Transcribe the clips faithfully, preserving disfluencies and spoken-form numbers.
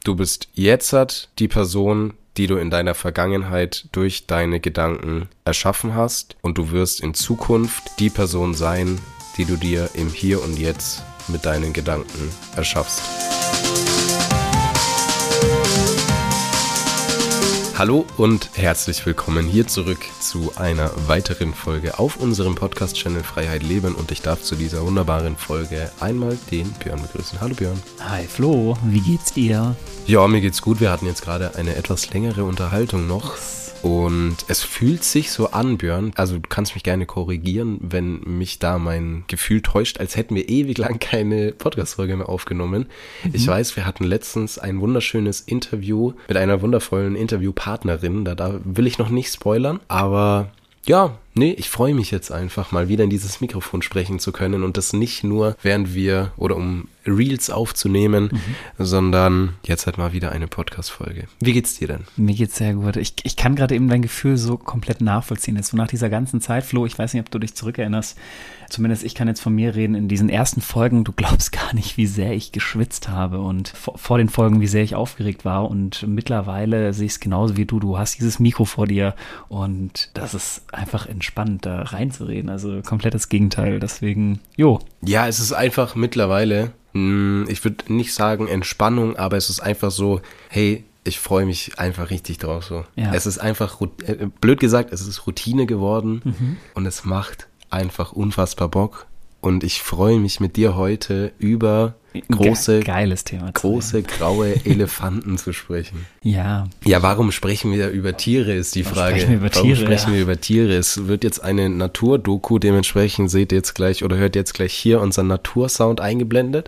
Du bist jetzt die Person, die du in deiner Vergangenheit durch deine Gedanken erschaffen hast, und du wirst in Zukunft die Person sein, die du dir im Hier und Jetzt mit deinen Gedanken erschaffst. Hallo und herzlich willkommen hier zurück zu einer weiteren Folge auf unserem Podcast-Channel Freiheit Leben, und ich darf zu dieser wunderbaren Folge einmal den Björn begrüßen. Hallo Björn. Hi Flo, wie geht's dir? Ja, mir geht's gut. Wir hatten jetzt gerade eine etwas längere Unterhaltung noch. Und es fühlt sich so an, Björn, also du kannst mich gerne korrigieren, wenn mich da mein Gefühl täuscht, als hätten wir ewig lang keine Podcast-Folge mehr aufgenommen. Mhm. Ich weiß, wir hatten letztens ein wunderschönes Interview mit einer wundervollen Interviewpartnerin, da, da will ich noch nicht spoilern, aber ja, nee, ich freue mich jetzt einfach mal wieder in dieses Mikrofon sprechen zu können, und das nicht nur, während wir, oder um Reels aufzunehmen, mhm. sondern jetzt halt mal wieder eine Podcast-Folge. Wie geht's dir denn? Mir geht's sehr gut. Ich, ich kann gerade eben dein Gefühl so komplett nachvollziehen. Jetzt so nach dieser ganzen Zeit, Flo, ich weiß nicht, ob du dich zurückerinnerst, zumindest ich kann jetzt von mir reden, in diesen ersten Folgen, du glaubst gar nicht, wie sehr ich geschwitzt habe, und vor, vor den Folgen, wie sehr ich aufgeregt war, und mittlerweile sehe ich es genauso wie du. Du hast dieses Mikro vor dir, und das ist einfach entspannt, da reinzureden. Also komplettes Gegenteil. Deswegen, jo. Ja, es ist einfach mittlerweile, ich würde nicht sagen Entspannung, aber es ist einfach so, hey, ich freue mich einfach richtig drauf so. Ja. Es ist einfach, blöd gesagt, es ist Routine geworden, mhm. und es macht einfach unfassbar Bock. Und ich freue mich mit dir heute über große, Ge- geiles Thema große graue Elefanten zu sprechen. Ja. Ja, warum sprechen wir über Tiere, ist die warum Frage. Sprechen wir über warum Tiere, sprechen ja. wir über Tiere? Es wird jetzt eine Naturdoku, dementsprechend seht ihr jetzt gleich oder hört jetzt gleich hier unseren Natursound eingeblendet.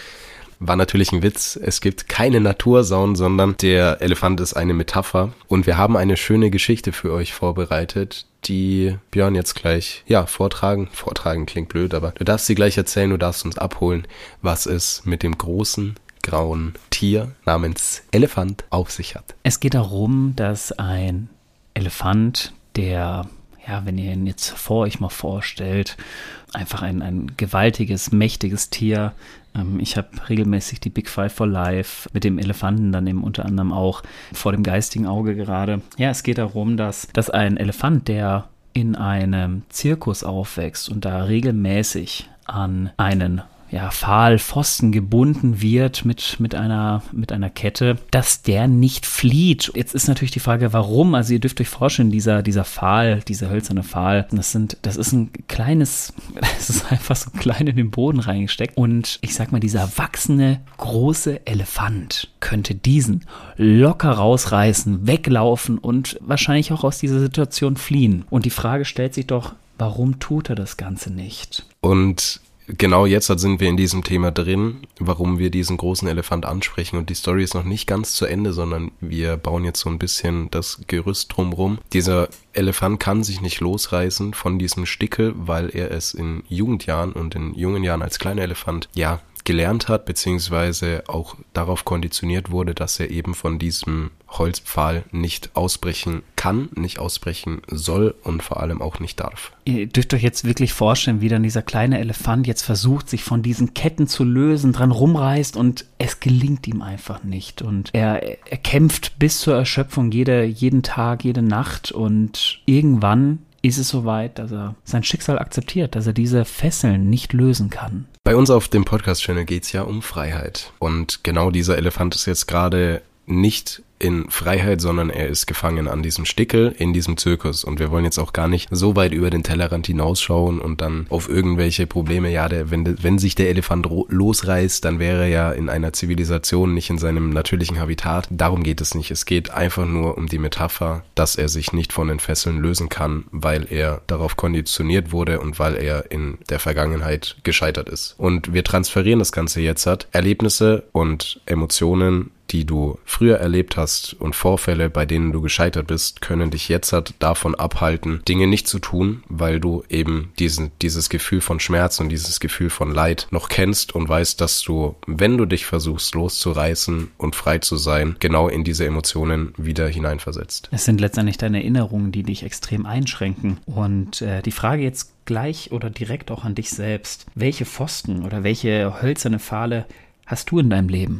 War natürlich ein Witz. Es gibt keine Natursound, sondern der Elefant ist eine Metapher. Und wir haben eine schöne Geschichte für euch vorbereitet, die Björn jetzt gleich, ja, vortragen. Vortragen klingt blöd, aber du darfst sie gleich erzählen, du darfst uns abholen, was es mit dem großen, grauen Tier namens Elefant auf sich hat. Es geht darum, dass ein Elefant, der, ja, wenn ihr ihn jetzt vor euch mal vorstellt, einfach ein, ein gewaltiges, mächtiges Tier. Ich habe regelmäßig die Big Five for Life mit dem Elefanten dann eben unter anderem auch vor dem geistigen Auge gerade. Ja, es geht darum, dass, dass ein Elefant, der in einem Zirkus aufwächst und da regelmäßig an einen ja, Pfahlpfosten gebunden wird mit, mit, einer, mit einer Kette, dass der nicht flieht. Jetzt ist natürlich die Frage, warum? Also ihr dürft euch vorstellen, dieser, dieser Pfahl, dieser hölzerne Pfahl, das sind, das ist ein kleines, das ist einfach so klein in den Boden reingesteckt. Und ich sag mal, dieser erwachsene, große Elefant könnte diesen locker rausreißen, weglaufen und wahrscheinlich auch aus dieser Situation fliehen. Und die Frage stellt sich doch, warum tut er das Ganze nicht? Und genau jetzt sind wir in diesem Thema drin, warum wir diesen großen Elefant ansprechen, und die Story ist noch nicht ganz zu Ende, sondern wir bauen jetzt so ein bisschen das Gerüst drumrum. Dieser Elefant kann sich nicht losreißen von diesem Stickel, weil er es in Jugendjahren und in jungen Jahren als kleiner Elefant, ja, gelernt hat, beziehungsweise auch darauf konditioniert wurde, dass er eben von diesem Holzpfahl nicht ausbrechen kann, nicht ausbrechen soll und vor allem auch nicht darf. Ihr dürft euch jetzt wirklich vorstellen, wie dann dieser kleine Elefant jetzt versucht, sich von diesen Ketten zu lösen, dran rumreißt, und es gelingt ihm einfach nicht. Und er, er kämpft bis zur Erschöpfung jede, jeden Tag, jede Nacht, und irgendwann ist es soweit, dass er sein Schicksal akzeptiert, dass er diese Fesseln nicht lösen kann. Bei uns auf dem Podcast-Channel geht es ja um Freiheit. Und genau dieser Elefant ist jetzt gerade nicht in Freiheit, sondern er ist gefangen an diesem Stickel in diesem Zirkus. Und wir wollen jetzt auch gar nicht so weit über den Tellerrand hinausschauen und dann auf irgendwelche Probleme, ja, der, wenn, wenn sich der Elefant ro- losreißt, dann wäre er ja in einer Zivilisation, nicht in seinem natürlichen Habitat. Darum geht es nicht. Es geht einfach nur um die Metapher, dass er sich nicht von den Fesseln lösen kann, weil er darauf konditioniert wurde und weil er in der Vergangenheit gescheitert ist. Und wir transferieren das Ganze jetzt hat. Erlebnisse und Emotionen, die du früher erlebt hast, und Vorfälle, bei denen du gescheitert bist, können dich jetzt halt davon abhalten, Dinge nicht zu tun, weil du eben diesen, dieses Gefühl von Schmerz und dieses Gefühl von Leid noch kennst und weißt, dass du, wenn du dich versuchst loszureißen und frei zu sein, genau in diese Emotionen wieder hineinversetzt. Es sind letztendlich deine Erinnerungen, die dich extrem einschränken. Und äh, die Frage jetzt gleich oder direkt auch an dich selbst: Welche Pfosten oder welche hölzerne Pfahle hast du in deinem Leben?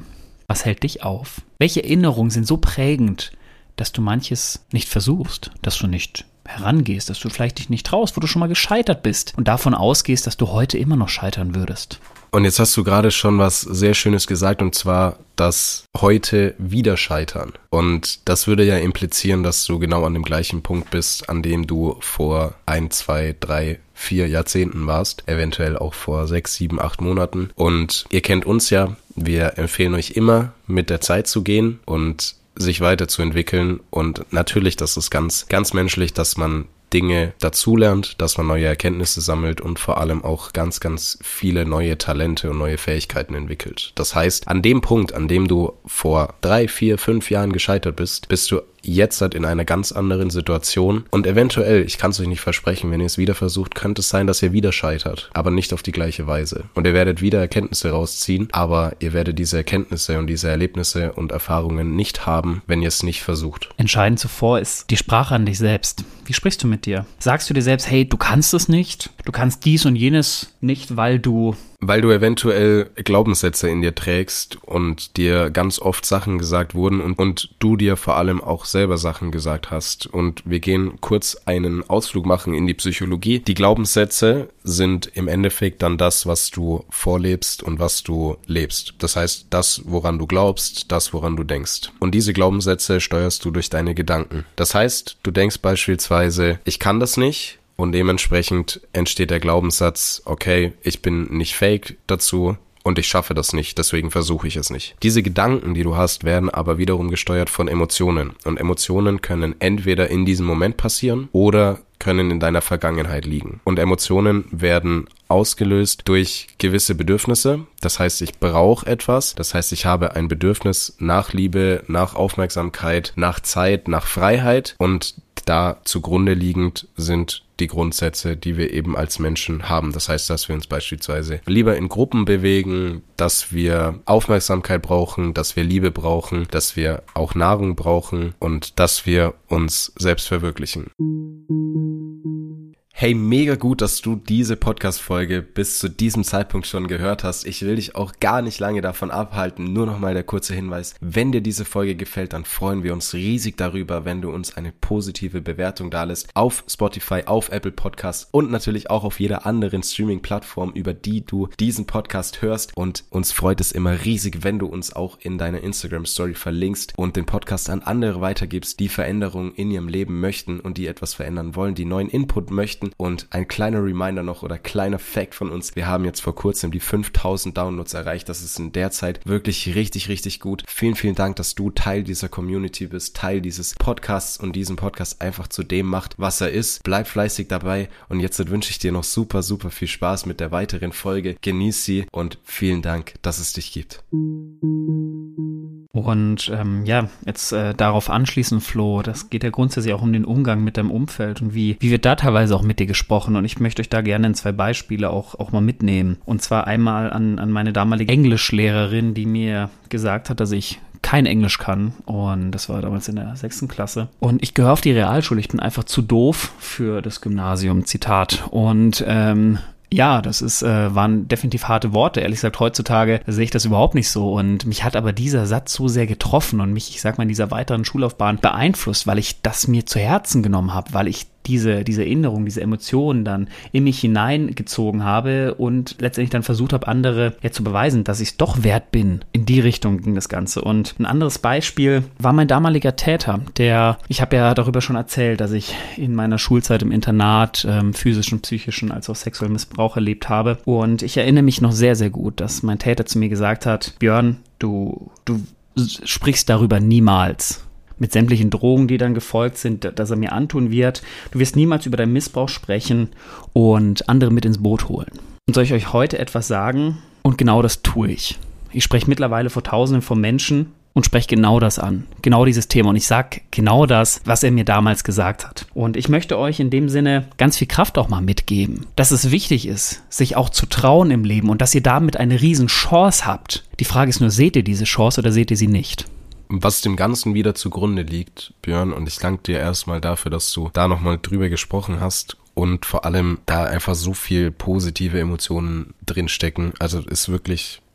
Was hält dich auf? Welche Erinnerungen sind so prägend, dass du manches nicht versuchst, dass du nicht herangehst, dass du vielleicht dich nicht traust, wo du schon mal gescheitert bist und davon ausgehst, dass du heute immer noch scheitern würdest? Und jetzt hast du gerade schon was sehr Schönes gesagt, und zwar das heute wieder scheitern. Und das würde ja implizieren, dass du genau an dem gleichen Punkt bist, an dem du vor ein, zwei, drei, vier Jahrzehnten warst, eventuell auch vor sechs, sieben, acht Monaten. Und ihr kennt uns ja, wir empfehlen euch immer, mit der Zeit zu gehen und sich weiterzuentwickeln. Und natürlich, das ist ganz, ganz menschlich, dass man Dinge dazulernt, dass man neue Erkenntnisse sammelt und vor allem auch ganz, ganz viele neue Talente und neue Fähigkeiten entwickelt. Das heißt, an dem Punkt, an dem du vor drei, vier, fünf Jahren gescheitert bist, bist du jetzt halt in einer ganz anderen Situation und eventuell, ich kann es euch nicht versprechen, wenn ihr es wieder versucht, könnte es sein, dass ihr wieder scheitert, aber nicht auf die gleiche Weise. Und ihr werdet wieder Erkenntnisse rausziehen, aber ihr werdet diese Erkenntnisse und diese Erlebnisse und Erfahrungen nicht haben, wenn ihr es nicht versucht. Entscheidend zuvor ist die Sprache an dich selbst. Wie sprichst du mit dir? Sagst du dir selbst, hey, du kannst es nicht, du kannst dies und jenes nicht, weil du... Weil du eventuell Glaubenssätze in dir trägst und dir ganz oft Sachen gesagt wurden und, und du dir vor allem auch selber Sachen gesagt hast. Und wir gehen kurz einen Ausflug machen in die Psychologie. Die Glaubenssätze sind im Endeffekt dann das, was du vorlebst und was du lebst. Das heißt, das, woran du glaubst, das, woran du denkst. Und diese Glaubenssätze steuerst du durch deine Gedanken. Das heißt, du denkst beispielsweise, ich kann das nicht. Und dementsprechend entsteht der Glaubenssatz, okay, ich bin nicht fähig dazu und ich schaffe das nicht, deswegen versuche ich es nicht. Diese Gedanken, die du hast, werden aber wiederum gesteuert von Emotionen. Und Emotionen können entweder in diesem Moment passieren oder können in deiner Vergangenheit liegen. Und Emotionen werden ausgelöst durch gewisse Bedürfnisse. Das heißt, ich brauche etwas. Das heißt, ich habe ein Bedürfnis nach Liebe, nach Aufmerksamkeit, nach Zeit, nach Freiheit. Und da zugrunde liegend sind die Grundsätze, die wir eben als Menschen haben. Das heißt, dass wir uns beispielsweise lieber in Gruppen bewegen, dass wir Aufmerksamkeit brauchen, dass wir Liebe brauchen, dass wir auch Nahrung brauchen und dass wir uns selbst verwirklichen. Hey, mega gut, dass du diese Podcast-Folge bis zu diesem Zeitpunkt schon gehört hast. Ich will dich auch gar nicht lange davon abhalten. Nur nochmal der kurze Hinweis. Wenn dir diese Folge gefällt, dann freuen wir uns riesig darüber, wenn du uns eine positive Bewertung dalässt auf Spotify, auf Apple Podcasts und natürlich auch auf jeder anderen Streaming-Plattform, über die du diesen Podcast hörst. Und uns freut es immer riesig, wenn du uns auch in deiner Instagram-Story verlinkst und den Podcast an andere weitergibst, die Veränderungen in ihrem Leben möchten und die etwas verändern wollen, die neuen Input möchten. Und ein kleiner Reminder noch oder kleiner Fact von uns. Wir haben jetzt vor kurzem die fünftausend Downloads erreicht. Das ist in der Zeit wirklich richtig, richtig gut. Vielen, vielen Dank, dass du Teil dieser Community bist, Teil dieses Podcasts und diesen Podcast einfach zu dem macht, was er ist. Bleib fleißig dabei und jetzt wünsche ich dir noch super, super viel Spaß mit der weiteren Folge. Genieß sie und vielen Dank, dass es dich gibt. Und ähm, ja, jetzt äh, darauf anschließend, Flo, das geht ja grundsätzlich auch um den Umgang mit deinem Umfeld und wie, wie wird da teilweise auch mit dir gesprochen. Und ich möchte euch da gerne in zwei Beispiele auch, auch mal mitnehmen. Und zwar einmal an, an meine damalige Englischlehrerin, die mir gesagt hat, dass ich kein Englisch kann. Und das war damals in der sechsten Klasse. Und ich gehöre auf die Realschule. Ich bin einfach zu doof für das Gymnasium. Zitat. Und ähm, ja, das ist, äh, waren definitiv harte Worte. Ehrlich gesagt, heutzutage sehe ich das überhaupt nicht so. Und mich hat aber dieser Satz so sehr getroffen und mich, ich sag mal, in dieser weiteren Schullaufbahn beeinflusst, weil ich das mir zu Herzen genommen habe, weil ich diese, diese Erinnerung, diese Emotionen dann in mich hineingezogen habe und letztendlich dann versucht habe, andere ja zu beweisen, dass ich es doch wert bin. In die Richtung ging das Ganze. Und ein anderes Beispiel war mein damaliger Täter, der, ich habe ja darüber schon erzählt, dass ich in meiner Schulzeit im Internat ähm, physischen, psychischen als auch sexuellen Missbrauch erlebt habe. Und ich erinnere mich noch sehr, sehr gut, dass mein Täter zu mir gesagt hat, Björn, du, du sprichst darüber niemals. Mit sämtlichen Drogen, die dann gefolgt sind, dass er mir antun wird. Du wirst niemals über deinen Missbrauch sprechen und andere mit ins Boot holen. Und soll ich euch heute etwas sagen? Und genau das tue ich. Ich spreche mittlerweile vor Tausenden von Menschen und spreche genau das an. Genau dieses Thema. Und ich sage genau das, was er mir damals gesagt hat. Und ich möchte euch in dem Sinne ganz viel Kraft auch mal mitgeben, dass es wichtig ist, sich auch zu trauen im Leben und dass ihr damit eine riesen Chance habt. Die Frage ist nur, seht ihr diese Chance oder seht ihr sie nicht? Was dem Ganzen wieder zugrunde liegt, Björn, und ich danke dir erstmal dafür, dass du da nochmal drüber gesprochen hast und vor allem da einfach so viel positive Emotionen drinstecken. Also ist wirklich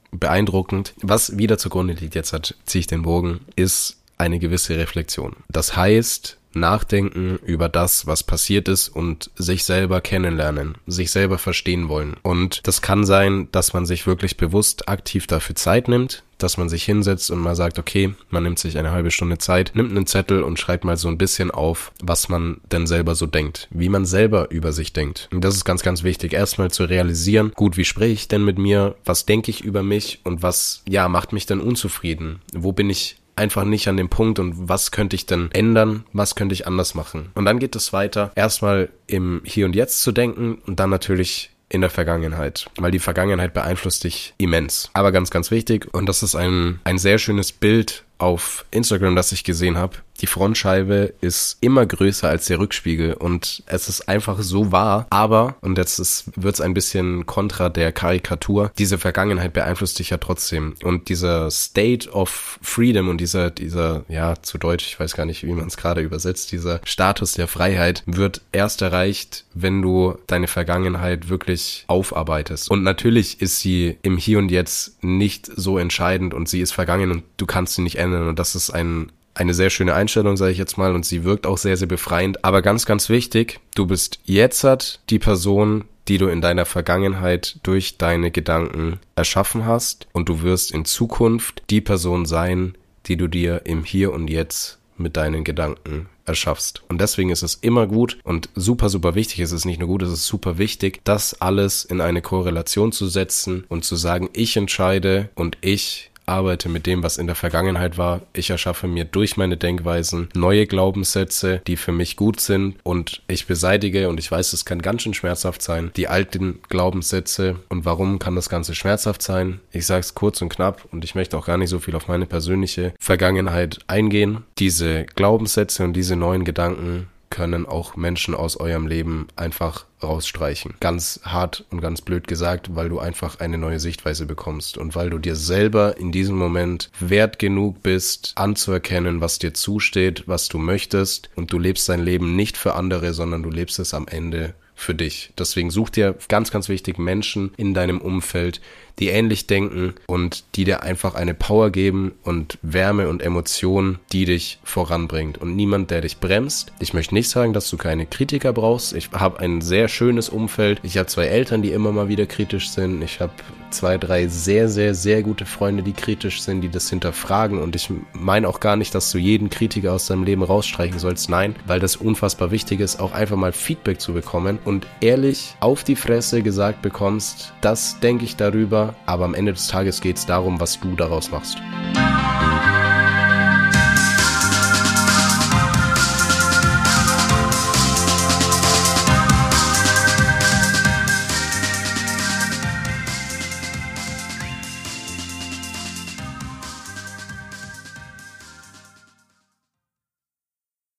beeindruckend. Was wieder zugrunde liegt, jetzt hat, ziehe ich den Bogen, ist eine gewisse Reflexion. Das heißt, nachdenken über das, was passiert ist und sich selber kennenlernen, sich selber verstehen wollen. Und das kann sein, dass man sich wirklich bewusst aktiv dafür Zeit nimmt, dass man sich hinsetzt und mal sagt, okay, man nimmt sich eine halbe Stunde Zeit, nimmt einen Zettel und schreibt mal so ein bisschen auf, was man denn selber so denkt, wie man selber über sich denkt. Und das ist ganz, ganz wichtig, erstmal zu realisieren, gut, wie spreche ich denn mit mir, was denke ich über mich und was, ja, macht mich denn unzufrieden? Wo bin ich einfach nicht an dem Punkt und was könnte ich denn ändern, was könnte ich anders machen? Und dann geht es weiter, erstmal im Hier und Jetzt zu denken und dann natürlich in der Vergangenheit, weil die Vergangenheit beeinflusst dich immens. Aber ganz, ganz wichtig, und das ist ein, ein sehr schönes Bild auf Instagram, das ich gesehen habe. Die Frontscheibe ist immer größer als der Rückspiegel und es ist einfach so wahr, aber, und jetzt wird es ein bisschen kontra der Karikatur, diese Vergangenheit beeinflusst dich ja trotzdem. Und dieser State of Freedom und dieser, dieser, ja, zu Deutsch, ich weiß gar nicht, wie man es gerade übersetzt, dieser Status der Freiheit wird erst erreicht, wenn du deine Vergangenheit wirklich aufarbeitest. Und natürlich ist sie im Hier und Jetzt nicht so entscheidend und sie ist vergangen und du kannst sie nicht ändern. Und das ist ein, eine sehr schöne Einstellung, sage ich jetzt mal, und sie wirkt auch sehr, sehr befreiend. Aber ganz, ganz wichtig, du bist jetzt die Person, die du in deiner Vergangenheit durch deine Gedanken erschaffen hast und du wirst in Zukunft die Person sein, die du dir im Hier und Jetzt mit deinen Gedanken erschaffst. Und deswegen ist es immer gut und super, super wichtig, es ist nicht nur gut, es ist super wichtig, das alles in eine Korrelation zu setzen und zu sagen, ich entscheide und ich arbeite mit dem, was in der Vergangenheit war. Ich erschaffe mir durch meine Denkweisen neue Glaubenssätze, die für mich gut sind und ich beseitige, und ich weiß, es kann ganz schön schmerzhaft sein, die alten Glaubenssätze. Und warum kann das Ganze schmerzhaft sein? Ich sage es kurz und knapp und ich möchte auch gar nicht so viel auf meine persönliche Vergangenheit eingehen. Diese Glaubenssätze und diese neuen Gedanken können auch Menschen aus eurem Leben einfach rausstreichen. Ganz hart und ganz blöd gesagt, weil du einfach eine neue Sichtweise bekommst und weil du dir selber in diesem Moment wert genug bist, anzuerkennen, was dir zusteht, was du möchtest, und du lebst dein Leben nicht für andere, sondern du lebst es am Ende für dich. Deswegen such dir, ganz, ganz wichtig, Menschen in deinem Umfeld, die ähnlich denken und die dir einfach eine Power geben und Wärme und Emotionen, die dich voranbringt. Und niemand, der dich bremst. Ich möchte nicht sagen, dass du keine Kritiker brauchst. Ich habe ein sehr schönes Umfeld. Ich habe zwei Eltern, die immer mal wieder kritisch sind. Ich habe zwei, drei sehr, sehr, sehr gute Freunde, die kritisch sind, die das hinterfragen. Und ich meine auch gar nicht, dass du jeden Kritiker aus deinem Leben rausstreichen sollst. Nein, weil das unfassbar wichtig ist, auch einfach mal Feedback zu bekommen und ehrlich auf die Fresse gesagt bekommst, das denke ich darüber, aber am Ende des Tages geht es darum, was du daraus machst.